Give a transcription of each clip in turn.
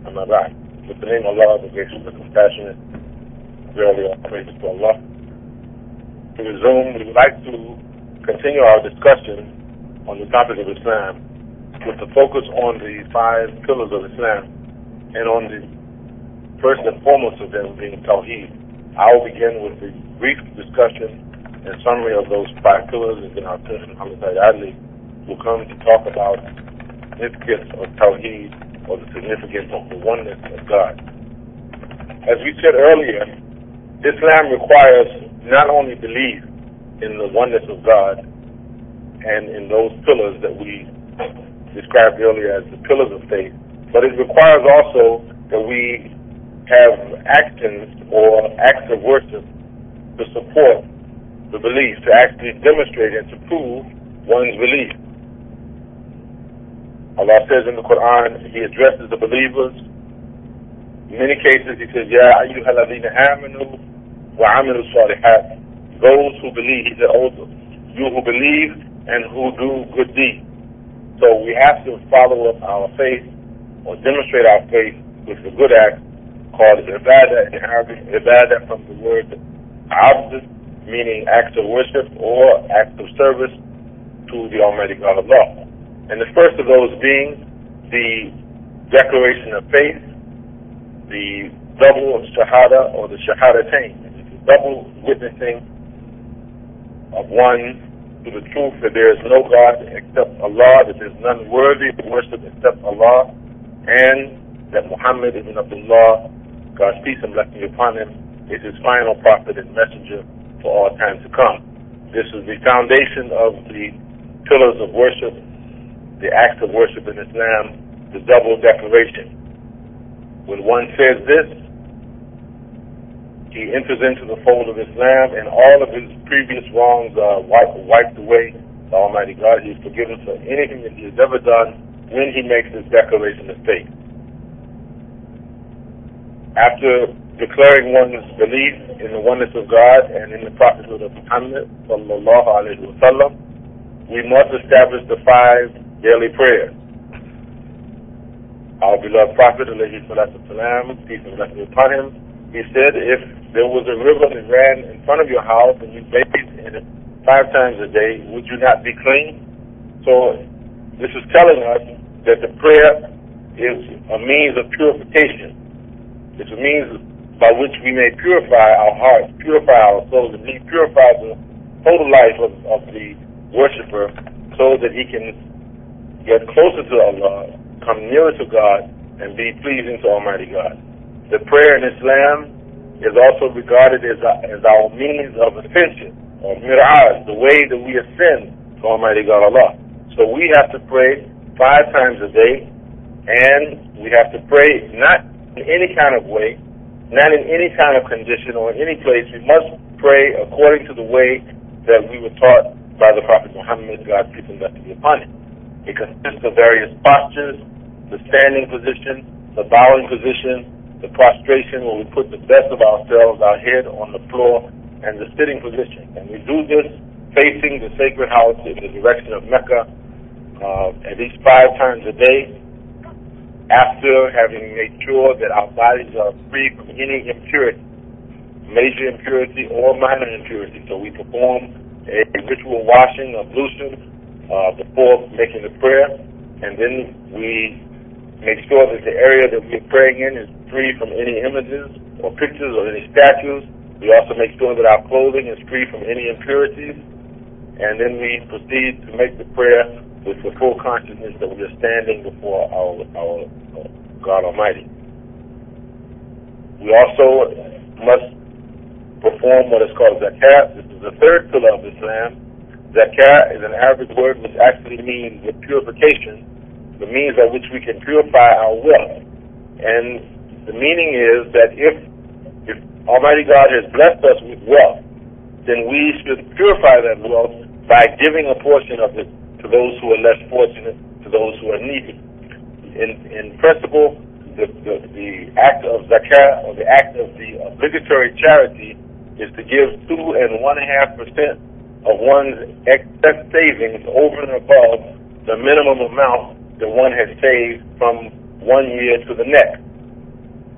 Amma ba'd. With the name of Allah, the gracious, the compassionate, verily all praises to Allah. To resume, we would like to continue our discussion on the topic of Islam with the focus on the 5 pillars of Islam and on the first and foremost of them being Tawheed. I will begin with a brief discussion and summary of those 5 pillars, and then our cousin Muhammad Said Adli will come to talk about the significance of Tawheed, or the significance of the oneness of God. As we said earlier, Islam requires not only belief in the oneness of God and in those pillars that we described earlier as the pillars of faith, but it requires also that we have actions or acts of worship to support the belief, to actually demonstrate and to prove one's belief. Allah says in the Quran, He addresses the believers. In many cases, He says, Ya ayyuha alladhina amanu wa amilu salihat. Those who believe, He said, you who believe and who do good deeds. So we have to follow up our faith or demonstrate our faith with the good acts called ibadah in Arabic. Ibadah from the word abd, meaning acts of worship or acts of service to the Almighty God of Allah. And the first of those being the declaration of faith, the double shahada or the shahadatain, double witnessing of one to the truth that there is no God except Allah, that there is none worthy of worship except Allah, and that Muhammad ibn Abdullah, God's peace and blessing upon him, is His final prophet and messenger for all time to come. This is the foundation of the pillars of worship, the acts of worship in Islam, the double declaration. When one says this, he enters into the fold of Islam, and all of his previous wrongs are wiped away by Almighty God. He is forgiven for anything that he has ever done when he makes this declaration of faith. After declaring one's belief in the oneness of God and in the prophethood of Muhammad sallallahu alaihi wasallam, we must establish the 5 daily prayers. Our beloved Prophet, alayhi salatu salam, peace and blessing upon him, he said, if there was a river that ran in front of your house and you bathed in it 5 times a day, would you not be clean? So this is telling us that the prayer is a means of purification. It's a means by which we may purify our hearts, purify our souls, and purify the total life of the worshiper so that he can get closer to Allah, come nearer to God, and be pleasing to Almighty God. The prayer in Islam is also regarded as our means of ascension, or mir'aj, the way that we ascend to Almighty God Allah. So we have to pray 5 times a day, and we have to pray not in any kind of way, not in any kind of condition or in any place. We must pray according to the way that we were taught by the Prophet Muhammad, God's peace and blessing upon him. It consists of various postures: the standing position, the bowing position, the prostration where we put the best of ourselves, our head on the floor, and the sitting position. And we do this facing the sacred house in the direction of Mecca at least 5 times a day, after having made sure that our bodies are free from any impurity, major impurity or minor impurity. So we perform a ritual washing, ablution, before making the prayer, and then we make sure that the area that we're praying in is free from any images or pictures or any statues. We also make sure that our clothing is free from any impurities, and then we proceed to make the prayer with the full consciousness that we are standing before our God Almighty. We also must perform what is called zakat. This is the 3rd pillar of Islam. Zakat is an Arabic word which actually means the purification, the means by which we can purify our wealth. And the meaning is that if Almighty God has blessed us with wealth, then we should purify that wealth by giving a portion of it to those who are less fortunate, to those who are needy. In principle, the act of zakat, or the act of the obligatory charity, is to give 2.5% of one's excess savings over and above the minimum amount that one has saved from one year to the next.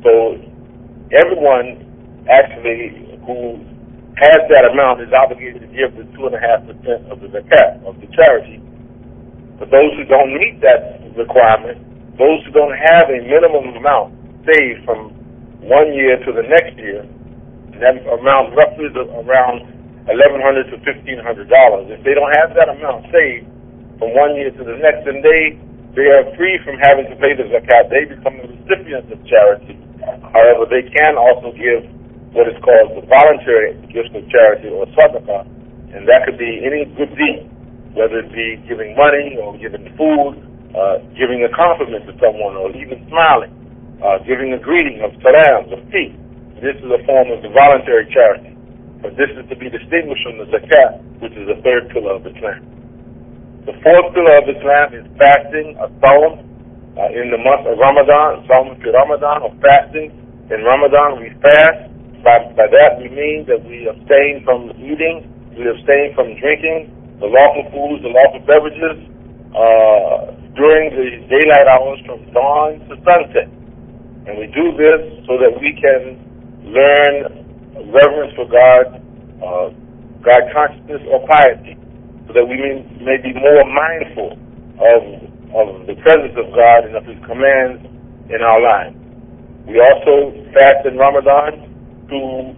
So everyone actually who has that amount is obligated to give the 2.5% of the zakat, of the charity. For those who don't meet that requirement, those who don't have a minimum amount saved from 1 year to the next year, that amount roughly is around $1,100 to $1,500. If they don't have that amount saved from 1 year to the next, then they are free from having to pay the zakat. They become the recipients of charity. However, they can also give what is called the voluntary gift of charity, or sadaqah, and that could be any good deed, whether it be giving money or giving food, giving a compliment to someone, or even smiling, giving a greeting of salams, of peace. This is a form of the voluntary charity. But this is to be distinguished from the zakat, which is the third pillar of Islam. The fourth pillar of Islam is fasting, a sawm, in the month of Ramadan, sawm fi Ramadan, or fasting. In Ramadan, we fast. By that we mean that we abstain from eating, we abstain from drinking, the lawful foods, the lawful beverages, during the daylight hours from dawn to sunset. And we do this so that we can learn reverence for God, God consciousness or piety, so that we may be more mindful of the presence of God and of His commands in our lives. We also fast in Ramadan to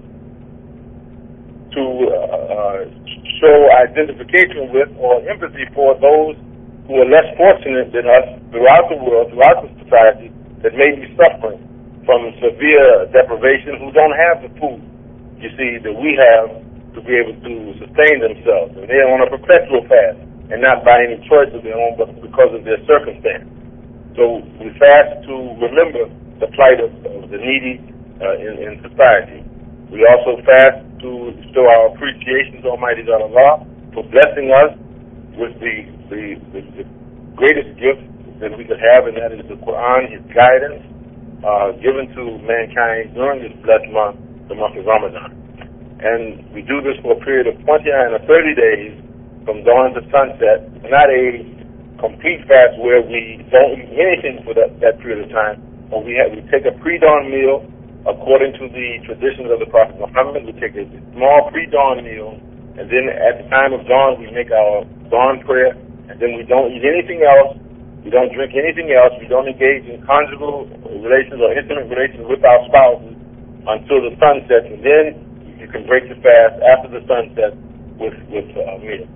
show identification with or empathy for those who are less fortunate than us throughout the world, throughout the society, that may be suffering from severe deprivation, who don't have the food, you see, that we have to be able to sustain themselves. And they're on a perpetual fast, and not by any choice of their own, but because of their circumstance. So we fast to remember the plight of the needy in society. We also fast to show our appreciation to Almighty God Allah for blessing us with the greatest gift that we could have, and that is the Quran, His guidance, given to mankind during this blessed month, the month of Ramadan. And we do this for a period of 29 or 30 days from dawn to sunset, not a complete fast where we don't eat anything for that period of time, but we take a pre-dawn meal according to the traditions of the Prophet Muhammad. We take a small pre-dawn meal, and then at the time of dawn we make our dawn prayer, and then we don't eat anything else, we don't drink anything else, we don't engage in conjugal relations or intimate relations with our spouses until the sun sets, and then you can break the fast after the sunset with a meal.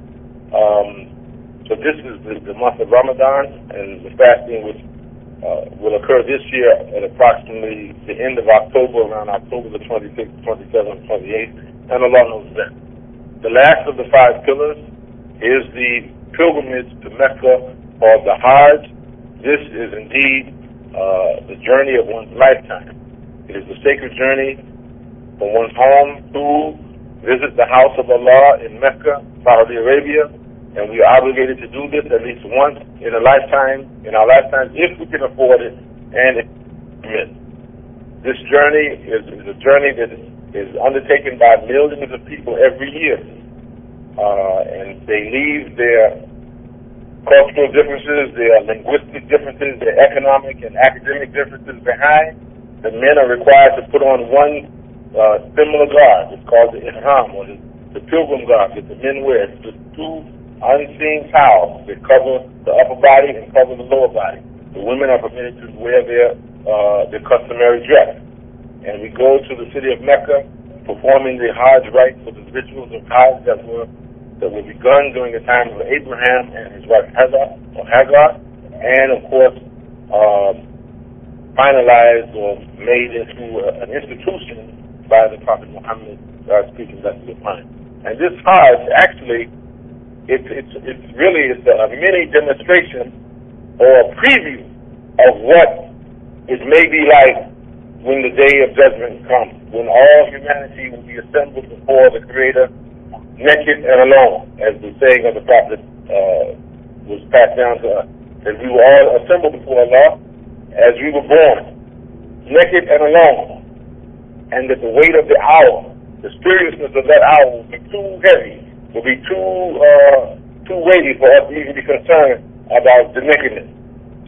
So this is the month of Ramadan, and the fasting which will occur this year at approximately the end of October, around October the 26th, 27th, 28th, and Allah knows that. The last of the 5 pillars is the pilgrimage to Mecca, called the Hajj. This is indeed the journey of one's lifetime. It is the sacred journey from one's home to visit the house of Allah in Mecca, Saudi Arabia, and we are obligated to do this at least once in our lifetime, if we can afford it and if we permit. This journey is a journey that is undertaken by millions of people every year, and they leave their cultural differences, their linguistic differences, their economic and academic differences behind. The men are required to put on one similar garb. It's called the ihram, or the pilgrim garb that the men wear. It's just 2 unseen towels that cover the upper body and cover the lower body. The women are permitted to wear their customary dress. And we go to the city of Mecca, performing the Hajj rites, or the rituals of Hajj that were begun during the time of Abraham and his wife Hagar, and of course finalized or made into an institution by the Prophet Muhammad, speaking blessings upon him. And this Hajj actually, it's really a mini demonstration or a preview of what it may be like when the day of judgment comes, when all humanity will be assembled before the Creator, naked and alone, as the saying of the Prophet was passed down to us, that we will all assemble before Allah as we were born, naked and alone, and that the weight of the hour, the seriousness of that hour will be too heavy, will be too weighty for us to even be concerned about the nakedness.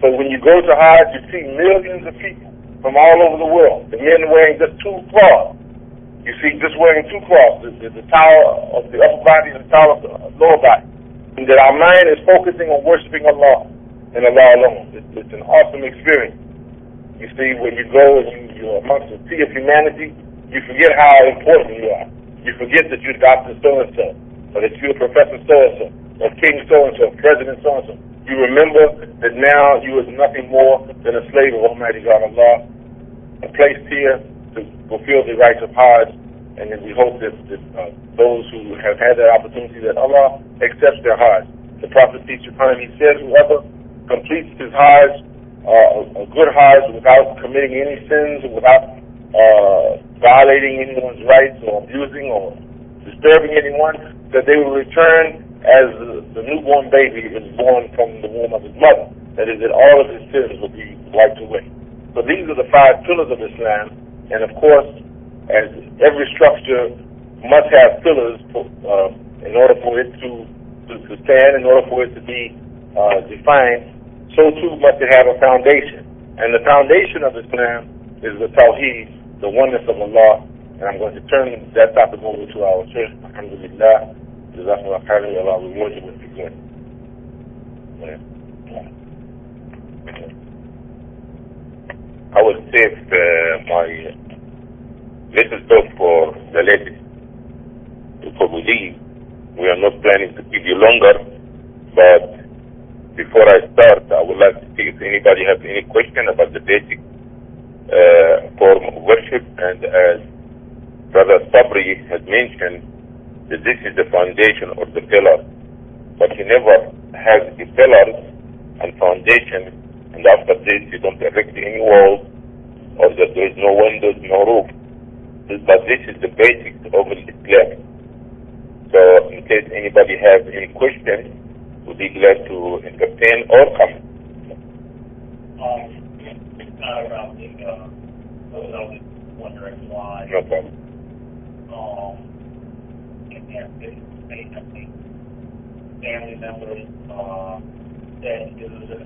So when you go to Hajj, you see millions of people from all over the world. The men wearing just two cloths. You see just wearing two cloths, the towel of the upper body and the towel of the lower body. And that our mind is focusing on worshiping Allah and Allah alone. It's an awesome experience. You see, when you go and you're amongst the sea of humanity, you forget how important you are. You forget that you're Dr. So-and-so, or that you're Professor so-and-so, or King so-and-so, President so-and-so. You remember that now you are nothing more than a slave of Almighty God Allah, placed here to fulfill the rights of Hajj, and then we hope that those who have had that opportunity, that Allah accepts their Hajj. The Prophet peace be upon him, he said, whoever completes his Hajj, a good Hajj, without committing any sins, without violating anyone's rights or abusing or disturbing anyone, that they will return as the newborn baby is born from the womb of his mother. That is, that all of his sins will be wiped away. So these are the 5 pillars of Islam, and of course, as every structure must have pillars in order for it to stand, in order for it to be defined, so too must it have a foundation. And the foundation of Islam is the Tawheed, the oneness of Allah. And I'm going to turn that topic over to our Shaykh, alhamdulillah. Jazakallah khairan, Allah reward you with the good. I will save my little talk for the ladies. For believe, we are not planning to keep you longer, but before I start, I would like to see if anybody has any question about the basic form of worship. And as Brother Sabri has mentioned, that this is the foundation or the pillar, but he never has the pillars and foundation, and after this you don't erect any walls, or that there is no windows, no roof. But this is the basics of Islam. So in case anybody has any questions, we'll be glad to entertain or comment. It's not around the, I was wondering why. No problem. Family members that use it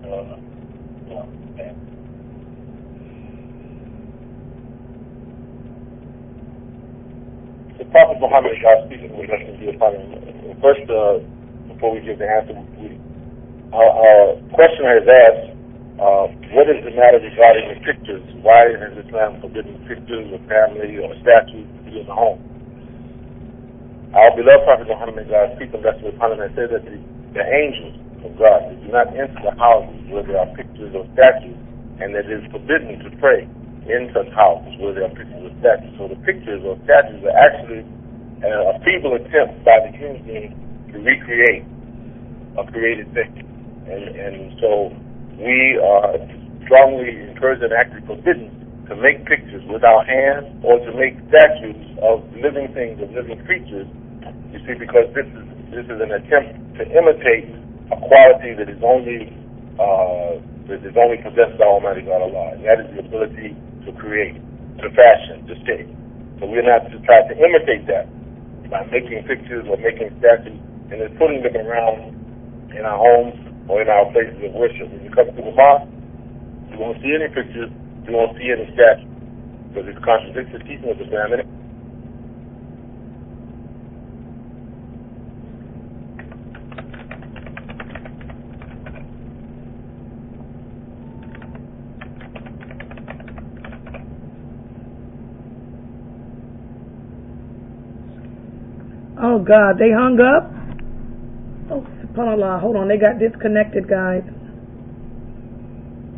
The Prophet Muhammad, God speaking with us, first, before we give the answer, our questioner has asked, what is the matter regarding the pictures? Why has Islam forbidden pictures of family or statues to be in the home? Our beloved Prophet Muhammad, God speaking with us, has said that the angels of God, they do not enter the houses where there are pictures or statues, and that it is forbidden to pray in such houses where there are pictures or statues. So the pictures or statues are actually a feeble attempt by the human being to recreate a created thing. And so we are strongly encouraged and actually forbidden to make pictures with our hands or to make statues of living things, of living creatures. You see, because this is an attempt to imitate a quality that is only possessed by Almighty God Allah, and that is the ability to create, to fashion, to shape. So we're not to try to imitate that by making pictures or making statues and then putting them around in our homes or in our places of worship. When you come to the mosque, you won't see any pictures, you won't see any statues, because it contradicts the teaching of Islam. Oh God, they hung up? Oh, subhanAllah, hold on, they got disconnected, guys.